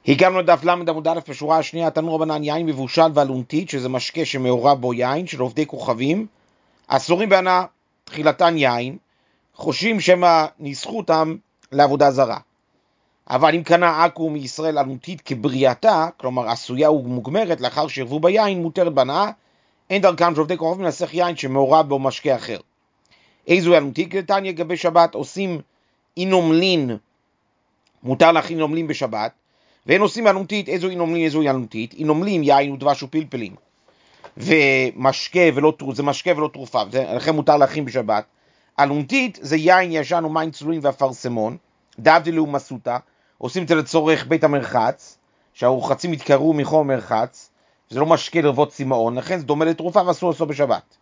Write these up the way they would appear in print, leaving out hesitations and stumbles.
הגענו לדף למד עמוד א' בשורה השנייה, תנו רבנן יין מבושל ואלונתית, שזה משקה שמעורב בו יין של עובדי כוכבים, אסורים בהנאה, תחילתן יין, חושבים שמה ניסחו אותם לעבודה זרה. אבל אם קנה עכו מישראל אלונתית כבריאתה, כלומר עשויה ומוגמרת לאחר שירבו ביין, מותרת בהנאה, אין דרכם של עובדי כוכבים לנסח יין שמעורב בו משקה אחר. איזו אלונתית? כתניא גבי שבת עושים אינומלין, מותר להכין אינומלין בשבת, ואין עושים אלונתית. איזו אינומלין, איזו אלונתית? אינומלין יין ודבש ופלפלים, ומשקה ולא תרופה, זה משקה ולא תרופה, לכן מותר להכין בשבת. אלונתית זה יין ישן ומים צלולים ואפרסמון, דבדלו ומסוטה, עושים את זה לצורך בית המרחץ, שהרוחצים יתקרו מחום מרחץ, זה לא משקה לרבות צמאון, לכן זה דומה לתרופה ואסור לעשות בשבת.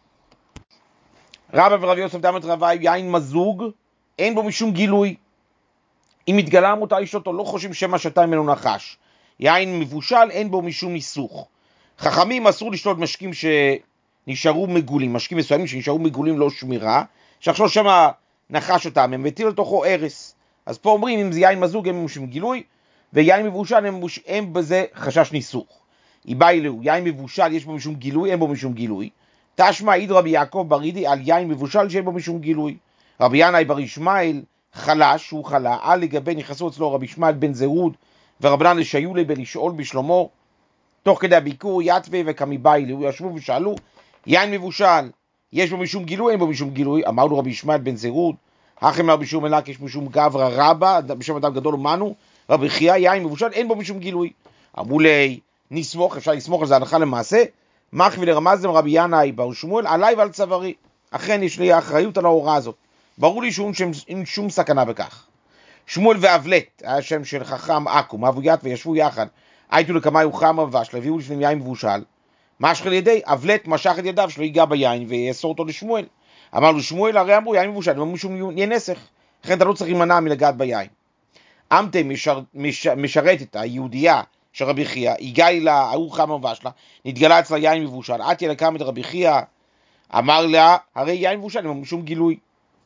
רבא ורבי יוסף דמת רבי, יין מזוג, אין בו משום גילוי. אם מתגלה מותר לשתות או לא חושבים שמה שתה ממנו נחש. יין מבושל, אין בו משום ניסוך. חכמים אסור לשתות משקים שנשארו מגולים, משקים מסוימים שנשארו מגולים לא שמירה, שעכשיו שמה נחש אותם, הם מטיל לתוכו ערס. אז פה אומרים, אם זה יין מזוג, אין בו משום גילוי, ויין מבושל, אין בזה חשש ניסוך. איבאילו, יין מבושל, יש בו משום גילוי, אין בו משום גילוי. תשמע עיד רבי יעקב ברידי על יין מבושל שאין בו משום גילוי. רבי ינאי בר ישמעאל חלש, הוא חלה, על לגבי נכנסו אצלו רבי ישמעאל בן זהוד ורבנן לשיולי בלשאול בשלמה, תוך כדי הביקור יתווה וקמיבאילו, ישבו ושאלו, יין מבושל, יש בו משום גילוי, אין בו משום גילוי? אמר לו רבי ישמעאל בן זהוד, הכם רבי שום אלק, יש משום גברא רבא, בשם אדם גדול ומנו, רבי חייא, יין מבושל, אין בו משום גילוי. אמרו לי, נסמוך, אפשר לסמוך על זה הלכה למעשה, מחווי לרמז רבי ינאי בר שמואל, עליי ועל צווארי. אכן יש לי האחריות על ההוראה הזאת. ברור לי שאין שום סכנה בכך. שמואל ואבלט, היה שם של חכם עכו, אבוית וישבו יחד, הייתו לקמאי וחמר ושל, הביאו לפניהם יין מבושל. משך על ידי, אבלט משך את ידיו שלא ייגע ביין ויאסור אותו לשמואל. אמר לו שמואל, הרי אמרו יין מבושל, אמרו משום יהיה נסך, לכן אתה לא צריך להימנע מלגעת ביין. אמתה משרתת היהודייה של רבי חייא, הגעה לה, ההוא חמר ושלה, נתגלה אצלה יין מבושל, עטיה לקם את רבי חייא, אמר לה, הרי יין מבושל, אמרו משום גילוי.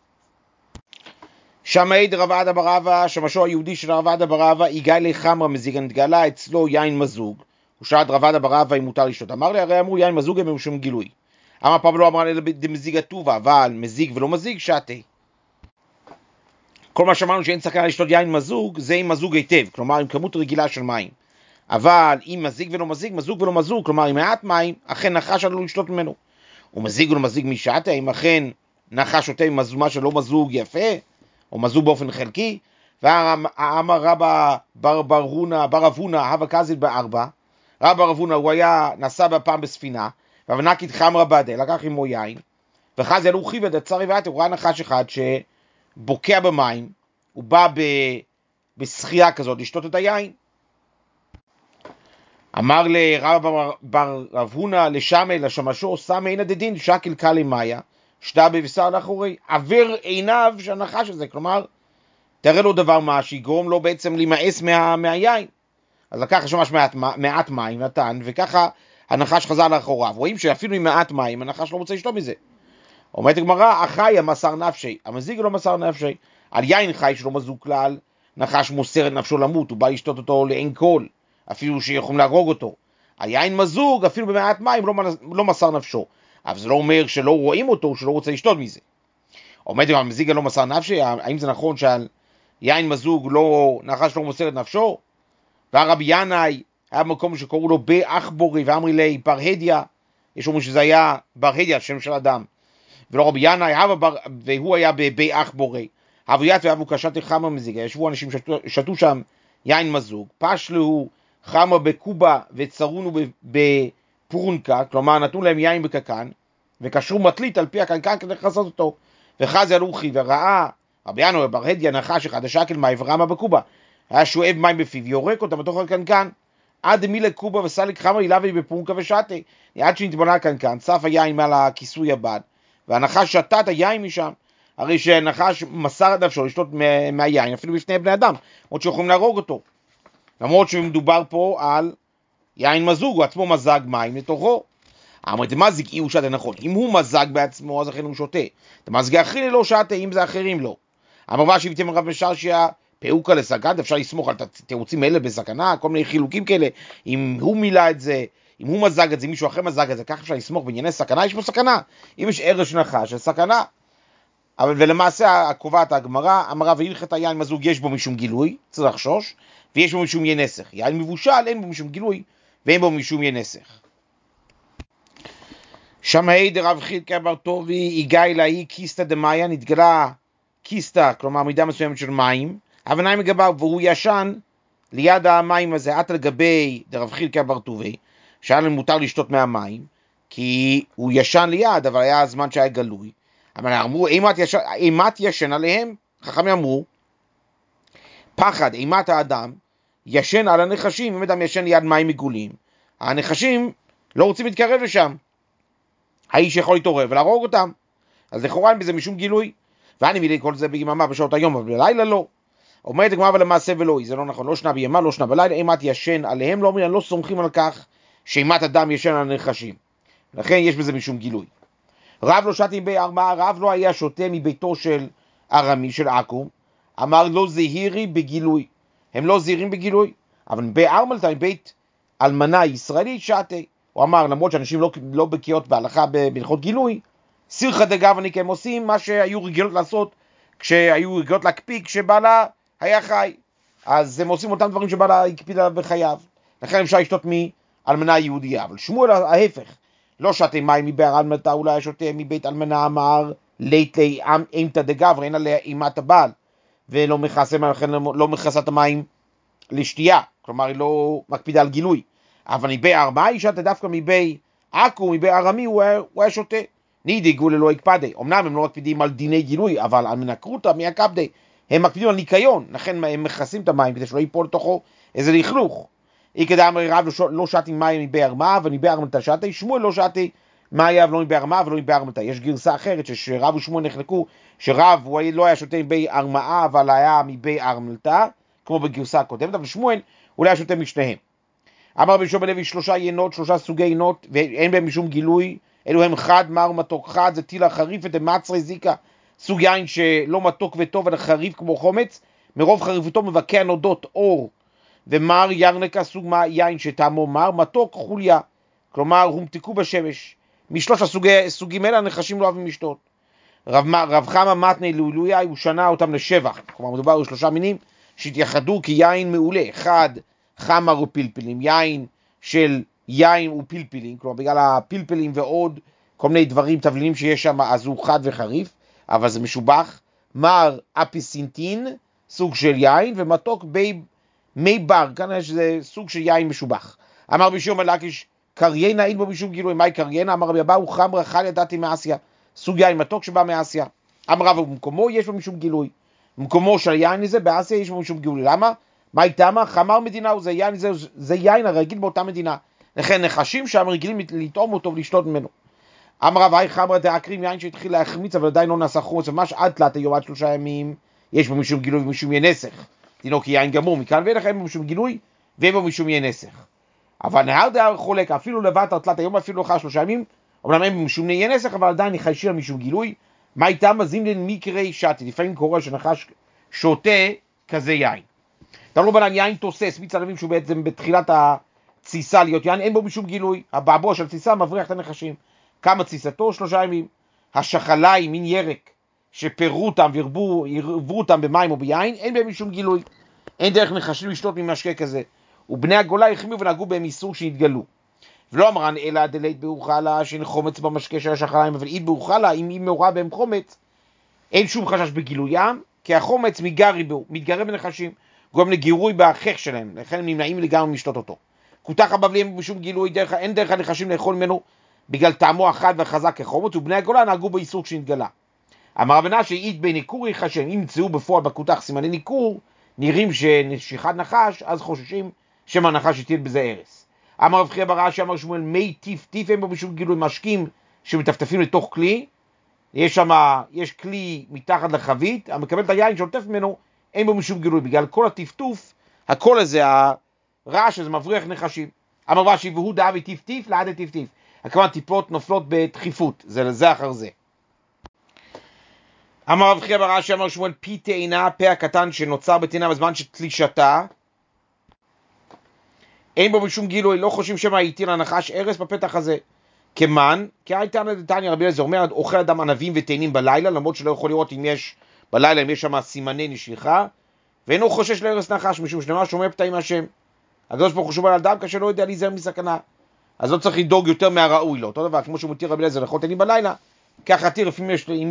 שמעי דרב עדה בר אבא, שמשו היהודי של רב עדה בר אבא, הגעה לחמרה מזיגה, נתגלה אצלו יין מזוג, הוא שאל את רב עדה בר אבא אם מותר לשתות, אמר לי, הרי אמרו יין מזוג, אמרו משום גילוי. אמר פבלו, אמר לי, דמזיגה טובה, אבל מזיג ולא מזיג, שתה. כל מה שאמרנו שאין סכנה לשתות יין מזוג, זה עם מזוג היטב, כלומר עם כמות רגילה של מים. אבל אם מזיג ולא מזיג, מזוג ולא מזוג, כלומר עם מעט מים, אכן נחש עלול לשתות ממנו. ומזיג ולא מזיג משתה, אם אכן נחש שותה עם מה שלא מזוג יפה, או מזוג באופן חלקי, ואמר רבא בר אבונה, הווה קזיל בארבע, רבא בר אבונה, הוא היה נסע בפעם בספינה, והבנקית חמרה בדה, לקח עמו יין, וחזי עלו חיבד את צרי ואתה, הוא ראה נחש אחד שבוקע במים, הוא בא בשחייה כזאת לשתות את היין. אמר לרבא בר אבונה לשמי, לשמשו, סמי אין הדדין, שקל קלי מאיה, שתה בבשר לאחורי, עבר עיניו של הנחש הזה, כלומר, תראה לו דבר מה שיגרום לו בעצם להימאס מהיין. אז לקח שמש מעט מים, נתן, וככה הנחש חזר לאחוריו. רואים שאפילו עם מעט מים, הנחש לא רוצה לשתות מזה. אומרת הגמרא, החי המסר נפשי, המזיג לא מסר נפשי. על יין חי שלא מזוג כלל, נחש מוסר את נפשו למות, הוא בא לשתות אותו לאין כל, אפילו שיכולים להרוג אותו. היין מזוג, אפילו במעט מים, לא מסר נפשו. אבל זה לא אומר שלא רואים אותו, שלא רוצה לשתות מזה. אומרת, המזיג לא מסר נפשי, האם זה נכון שעל יין מזוג נחש לא מוסר את נפשו? והרבי ינאי היה במקום שקוראו לו באחבורי, ואמרי לי בר הדיה, יש אומרים שזה היה בר הדיה, שם של אדם, ולא רבי ינאי, והוא היה באחבורי. אבוית ואבו קשת חמר מזיגה, ישבו אנשים שתו שם יין מזוג, פשלו חמר בקובה וצרונו בפורנקה, כלומר נתנו להם יין בקקן, וקשרו מטלית על פי הקנקן כדי לחסות אותו, וחזי הלוכי וראה רבי ינאי בר הדיה נחש אחד השקל מים ורמה בקובה, היה שואב מים בפיו, יורק אותם בתוך הקנקן, עד מילה קובה וסליק חמר ילווה בפורנקה ושתה, עד שנתבונה הקנקן, צף היין מעל הכיסוי הבד, והנחש שתה את היין משם. הרי שהנחש מסר את נפשו לשתות מהיין, אפילו בפני בני אדם, עוד שיכולים להרוג אותו. למרות שמדובר פה על יין מזוג, הוא עצמו מזג מים לתוכו. אמרת, מזיג אי הוא שתה נכון. אם הוא מזג בעצמו, אז אחרי הוא שותה. את המזג האחרים לא שתה, אם זה אחרים לא. אמר ושי ותאמר רב משרשיה, פירוקה לסכנה, אפשר לסמוך על תירוצים האלה בסכנה, כל מיני חילוקים כאלה, אם הוא מילה את זה, אם הוא מזג את זה, מישהו אחר מזג את זה, כך אפשר לסמוך בענייני סכנה, יש פה סכנה. אם יש ערש נחש, יש סכנה. אבל ולמעשה הקובעת הגמרא, אמרה והלכת היין מזוג יש בו משום גילוי, צריך לחשוש, ויש בו משום ינסך. יין מבושל, אין בו משום גילוי, ואין בו משום ינסך. שמאי דרב חידקה בר טובי, הגה אלאי קיסטה דמאיה, נתגלה קיסטה, כלומר מידה מסוימת של מים, הבנאי מגבר, והוא ישן ליד המים הזה, עד לגבי דרב חידקה בר טובי, שהיה לנו מותר לשתות מהמים, כי הוא ישן ליד, אבל היה הזמן שהיה גלוי. אבל אמרו, אימת ישן עליהם, חכמים אמרו, פחד, אימת האדם, ישן על הנחשים, אם אדם ישן ליד מים מגולים, הנחשים לא רוצים להתקרב לשם, האיש יכול להתעורר ולהרוג אותם, אז לכאורה אין בזה משום גילוי, ואני מילי כל זה ביממה בשעות היום, אבל בלילה לא. אומרת הגמרא ולמעשה ולא, זה לא נכון, לא שנה בימה, לא שנה בלילה, אימת ישן עליהם, לא אומרים, לא סומכים על כך, שאימת אדם ישן על הנחשים, לכן יש בזה משום גילוי. רב לא שתי בי ארבעה, רב לא היה שותה מביתו של ארמי, של עכו"ם, אמר לא זהירי בגילוי, הם לא זהירים בגילוי, אבל בארמלתא, בית אלמנה ישראלית שתי, הוא אמר למרות שאנשים לא בקיאות בהלכה בהלכות גילוי, סירחא דגבניק, הם עושים מה שהיו רגילות לעשות, כשהיו רגילות להקפיד כשבעלה היה חי, אז הם עושים אותם דברים שבעלה הקפידה בחייו, לכן אפשר לשתות מאלמנה יהודייה, אבל שמואל ההפך, לא שתה מים מבאר אלמנתא, אולי שותה מבית אלמנה, אמר לית לי אימתא דגברא, אין עליה אימת הבעל, ולא מכסה, לכן לא מכסה את המים לשתייה, כלומר היא לא מקפידה על גילוי, אבל מבאר ארבעה היא שתה דווקא מבאר עכו"ם, מבאר ארמי הוא היה שותה, נידי גולי לא יקפדי, אמנם הם לא מקפידים על דיני גילוי, אבל על מנקרותא מי הקפדי, הם מקפידים על ניקיון, לכן הם מכסים את המים כדי שלא ייפול לתוכו איזה לכלוך. איקדא אמרי רב לא שתי מים מבאר מה ומבאר אלמנתא שתי, שמואל לא שתי מים ולא מבאר מה ולא מבאר אלמנתא. יש גרסה אחרת שרב ושמואל נחלקו, שרב הוא לא היה שותה מבאר מה אבל היה מבאר אלמנתא, כמו בגרסה הקודמת, אבל שמואל אולי היה שותה משניהם. אמר רבי יהושע בן לוי, 3 יינות, 3 סוגי יינות, ואין בהם משום גילוי, אלו הם חד, מר, מתוק. חד זה טילה חריף ודמצרי זיקה, סוג יין שלא מתוק וטוב אלא חריף כמו חומץ, מרוב חריפותו מבקע נודות אור, ומר ירנקה, סוג יין שטעמו מר, מתוק חוליה, כלומר הומתקו בשמש. משלוש הסוגים האלה הנחשים לא אוהבים לשתות. רב חמא מתני לולויה, הוא שנה אותם לשבח, כלומר מדובר על 3 מינים שהתייחדו כיין מעולה. אחד, חמר ופלפלים, יין של יין ופלפלים, כלומר בגלל הפלפלים ועוד כל מיני דברים, תבלינים שיש שם, אז הוא חד וחריף, אבל זה משובח. מר אפיסינטין, סוג של יין, ומתוק מי בר, כאן יש סוג של יין משובח. אמר רבי שמעון בן לקיש, קריינה אין בו משום גילוי. מהי קריינה? אמר רבי אבאו, חמרה חליה דתי מאסיה, סוג יין מתוק שבא מאסיה. אמר רב, במקומו יש בו משום גילוי, במקומו של היין הזה באסיה יש בו משום גילוי. למה? מה איתמה? חמר מדינה, זה יין הרגיל באותה מדינה, לכן נחשים שם רגילים לטעום אותו ולשתות ממנו. אמר רב, היי חמרה דאקרים, יין שהתחיל להחמיץ אבל עדיין לא נעשה חומץ, ממש עד תלת היום, עד 3 ימים יש בו משום גילוי ומשום ינסך, דינו כי יין גמור, מכאן ואילך אין בו משום גילוי ואין בו משום ינסך. אבל נהר דהר חולק, אפילו לבד תלת היום, אפילו אחר 3 ימים, אומנם אין בו משום ינסך, אבל עדיין נחשי על משום גילוי. מה איתם? זימלין מקרי שתי, לפעמים קורה שנחש שותה כזה יין. תלו בנן יין תוסס, מיץ ענבים שהוא בעצם בתחילת הציסה להיות יין, אין בו משום גילוי. הבעבוע של ציסה מבריח את הנחשים. כמה ציסתו? 3 ימים. השחליים, מין ירק, שפרו אותם וירבו אותם במים או ביין, אין בהם משום גילוי. אין דרך נחשים לשתות ממשקה כזה. ובני הגולה החמיאו ונהגו בהם איסור שהתגלו. ולא אמרן אלא דלית באוכלה שאין חומץ במשקה של השחליים, אבל אית באוכלה, אם היא מעורה בהם חומץ, אין שום חשש בגילוים, כי החומץ מתגרה בנחשים, גורם לגירוי בהכך שלהם, לכן הם נמנעים לגמרי משתות אותו. כותח הבבלי אין בשום גילוי, אין דרך הנחשים לאכול ממנו, בגלל טעמו החד והחזק כחומץ, ובני הגולה נהגו באיסור שנתגלה. אמר רב מנשה, אית בי ניקור יחשב, אם ימצאו בפועל בכותח סימני ניקור, נראים שנשיכת נחש, אז חוששים שמא הנחש יטיל בזה הרס. אמר רב חייא בר אשי, אמר שמואל, מי טיף אין בו בשום גילוי, משקים שמטפטפים לתוך כלי, יש כלי מתחת לחבית, המקבל את היין שעוטף ממנו, אין בו משום גילוי, בגלל כל הטפטוף, הכל הזה, הרעש הזה מבריח נחשים. אמר רש"י, והוא דאבי טיף לעד טיף. הכוונה טיפות נופלות בדחיפות, זה לזה אחר זה. אמר רב חייא בר אשי אמר שמואל, פי תאנה, פה הקטן שנוצר בתאנה בזמן של תלישתה, אין בו משום גילוי, לא חושבים שמה התיר לנחש ארס בפתח הזה. כמן, כי הייתה דתניא רבי אליעזר אומר, אוכל אדם ענבים ותאנים בלילה, למרות שלא יכול לראות אם יש בלילה, אם יש שם סימני נשיכה, ואינו חושש לארס נחש, משום שנאמר שומר פתאים מהשם. הקדוש ברוך הוא שומר על אדם כאשר לא יודע להיזהר מסכנה. אז לא צריך לדאוג יותר מהראוי לו. אותו דבר, כמו שהוא מתיר רבי אליעזר לאכול תאנים בלילה, ככה תיר לפעמים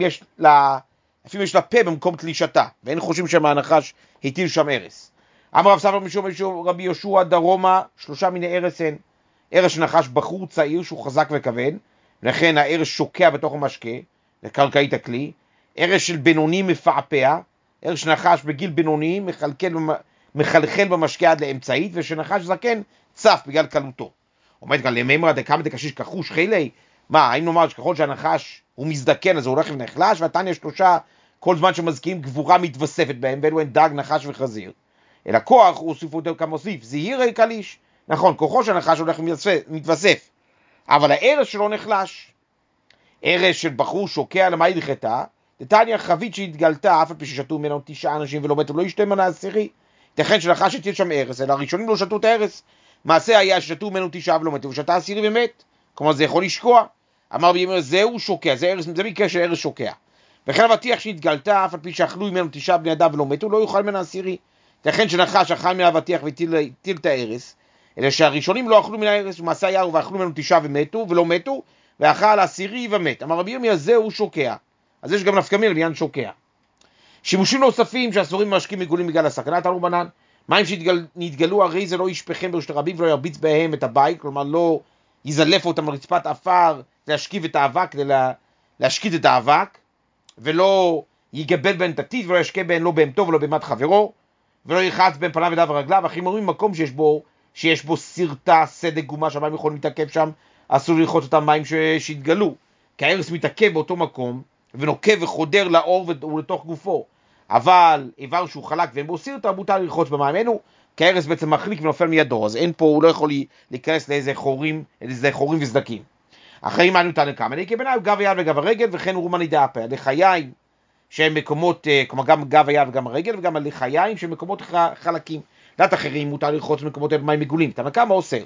יש לה פה במקום תלישתה, ואין חושבים שהנחש הטיל שם ארס. אמר רב סבא משום רבי יהושע דרומה, 3 מיני ארס הן. ארס שנחש בחור צעיר שהוא חזק וכבד, לכן הארס שוקע בתוך המשקה, לקרקעית הכלי. ארס של בינוני מפעפע, ארס שנחש בגיל בינוני מחלחל במשקה עד לאמצעית, ושנחש זקן צף בגלל קלותו. עומד כאן לממרא דקמא דקשיש כחוש חילי, מה, האם נאמר שככל שהנחש הוא מזדקן אז הוא הולך ונחלש, והתניא 3 כל זמן שמזכירים גבורה מתווספת בהם, ואלו הן דג, נחש וחזיר. אלא כוח הוא הוסיפו אותו כמוסיף, זהירי קליש. נכון, כוחו של הנחש הולך ומתווסף, אבל הארס שלו נחלש. ארס של בחור שוקע למה ידחתה, דתניא חבית שהתגלתה, אף על פי ששתו ממנו 9 אנשים ולא מתו, לא ישתה ממנה 10. ייתכן שנחש הטיל שם ארס, אלא הראשונים לא שתו את הארס. מעשה היה ששתו ממנו 9 ולא מתו, ושתה 10 ומת. כלומר זה יכול לשקוע. אמר בימי זהו שוקע, זה מקרה של ארס שוקע. וכן אבטיח שהתגלתה, אף על פי שאכלו ממנו 9 בני אדם ולא מתו, לא יאכל ממנה 10. ייתכן שנחש אכל מהאבטיח והטיל את הארס, אלא שהראשונים לא אכלו מן הארס, ומעשה היה ואכלו ממנו 9 ומתו ולא מתו, ואכל 10 ומת. אמר רבי ירמיה זהו שוקע. אז יש גם נפקא מינה לעניין שוקע. שימושים נוספים שאסורים משקים מגולים בגלל הסכנה, תנו רבנן, מים שנתגלו הרי זה לא ישפכם ברשות הרבים ולא ירביץ בהם את הבית, כלומר לא יזלף אותם לרצפת עפר, להשכיב את האבק, להשקיד את האבק, ולא יגבל בהן את הטיט, ולא ישקה בהן לא בהמתו ולא בהמת חברו, ולא ירחץ בין פניו ידיו ורגליו. אחים אומרים מקום שיש בו סרטה, סדק, גומה, שהמים יכולים להתעכב שם, אסור לרחוץ אותם מים שהתגלו, כי הארס מתעכב באותו מקום, ונוקב וחודר לאור ולתוך גופו. אבל איבר שהוא חלק ואין בו סרטה, מותר לרחוץ במים אלו, כי הארס בעצם מחליק ונופל מידו, אז אין פה, הוא לא יכול להיכנס לאיזה חורים וסדקים. אחרי מה נותן לכמה? אני כביניים גב היד וגב הרגל, וכן רומן ידעפה, לחיים שהם מקומות, כלומר גם גב היד וגם הרגל, וגם לחיים שהם מקומות חלקים. דת אחרים מותר לרחוץ במקומות מים מגולים, תנא קמא אוסר.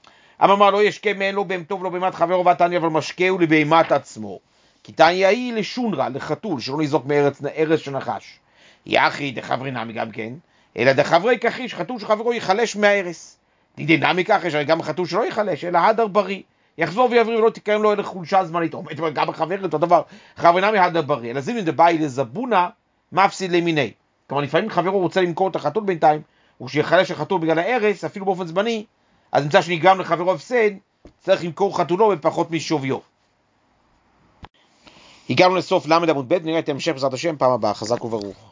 אמר לא ישקה מהן לא בהמתו ולא בהמת חברו, והתניא אבל משקהו לבהמת עצמו. כי תניא היא לשונרא, לחתול, שלא ניזוק מארץ של נחש. יחי דחברי נמי גם כן, אלא דחברי כחיש, חתול שחברו יחלש מהארס. דידי נמי ככה, יש גם חתול שלא יחלש, אלא הדר בריא. יחזור ויבריא ולא תקיים לו אלא חולשה זמנית. עומד גם בחבר אותו דבר, חברי נמי הדר בריא. אלא זימין דבאי לזבונה, מפסיד למיני. כלומר לפעמים חברו רוצה למכור את החתול בינתיים, וכשיחלש החתול בגלל הארס, אפילו באופן זמני, אז נמצא שנגרם לחברו הפסד, צריך למכור חתולו בפחות משוויו. הגענו לסוף למד עמוד ב', נראה את המשך בעזרת השם פעם הבאה. חזק וברוך.